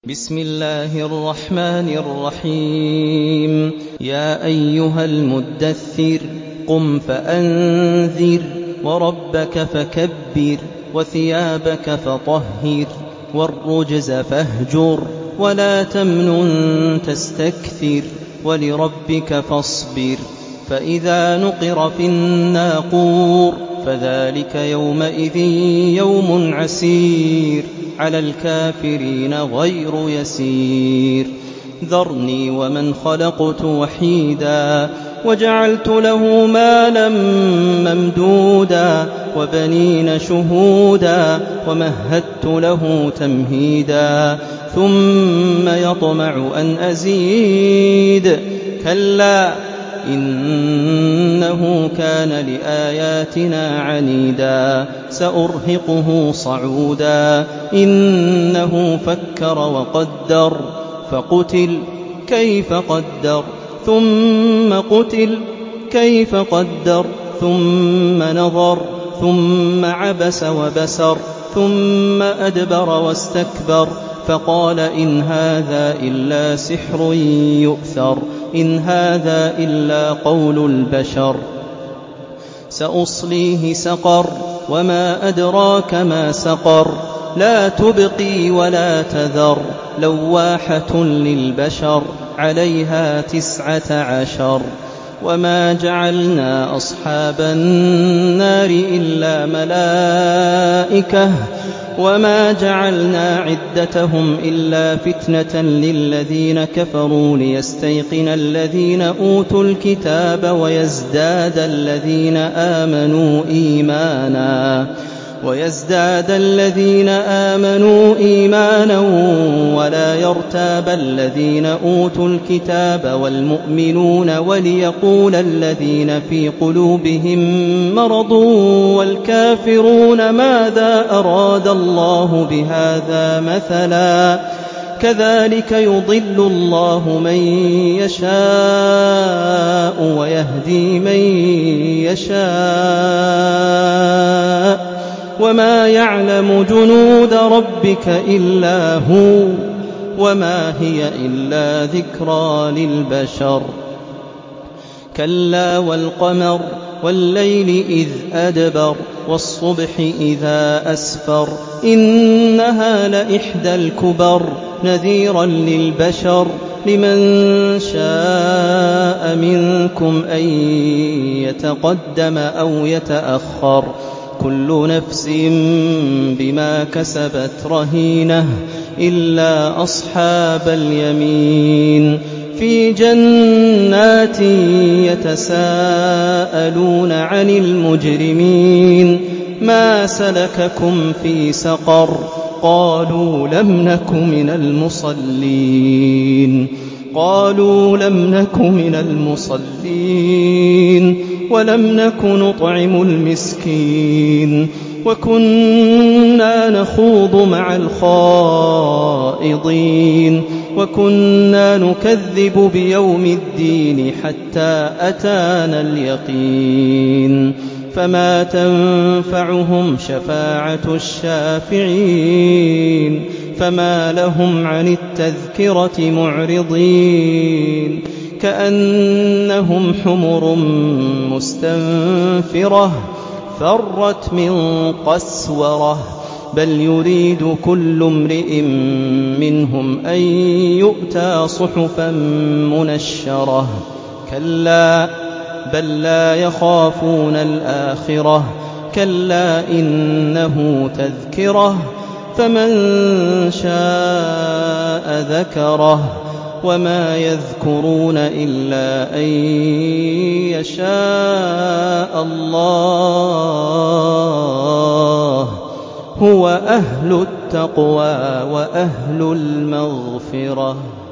بسم الله الرحمن الرحيم. يا أيها المدثر قم فأنذر وربك فكبر وثيابك فطهر والرجز فاهجر ولا تمنن تستكثر ولربك فاصبر. فإذا نقر في الناقور فذلك يومئذ يوم عسير على الكافرين غير يسير. ذرني ومن خلقت وحيدا وجعلت له مالا ممدودا وبنين شهودا ومهدت له تمهيدا ثم يطمع أن أزيد كلا إنه كان لآياتنا عنيدا سأرهقه صعودا. إنه فكر وقدر فقتل كيف قدر ثم قتل كيف قدر ثم نظر ثم عبس وبسر ثم أدبر واستكبر فقال إن هذا إلا سحر يؤثر إن هذا إلا قول البشر. سأصليه سقر وما أدراك ما سقر لا تبقي ولا تذر لواحة للبشر عليها 19. وما جعلنا أصحاب النار إلا ملائكة وما جعلنا عدتهم إلا فتنة للذين كفروا ليستيقن الذين أوتوا الكتاب ويزداد الذين آمنوا إيمانا ولا يرتاب الذين أوتوا الكتاب والمؤمنون وليقول الذين في قلوبهم مرض والكافرون ماذا أراد الله بهذا مثلا كذلك يضل الله من يشاء ويهدي من يشاء وما يعلم جنود ربك إلا هو وما هي إلا ذكرى للبشر. كلا والقمر والليل إذ أدبر والصبح إذا أسفر إنها لإحدى الكبر نذيرا للبشر لمن شاء منكم أن يتقدم أو يتأخر كل نفس بما كسبت رهينة إلا أصحاب اليمين في جنات يتساءلون عن المجرمين ما سلككم في سقر قالوا لم نك من المصلين ولم نك نطعم المسكين وكنا نخوض مع الخائضين وكنا نكذب بيوم الدين حتى أتانا اليقين فما تنفعهم شفاعة الشافعين فما لهم عن التذكرة معرضين كأنهم حمر مستنفرة فرت من قسورة بل يريد كل امرئ منهم أن يؤتى صحفا منشرة كلا بل لا يخافون الآخرة كلا إنه تذكرة فمن شاء ذكره وما يذكرون إلا أن يشاء الله هو أهل التقوى وأهل المغفرة.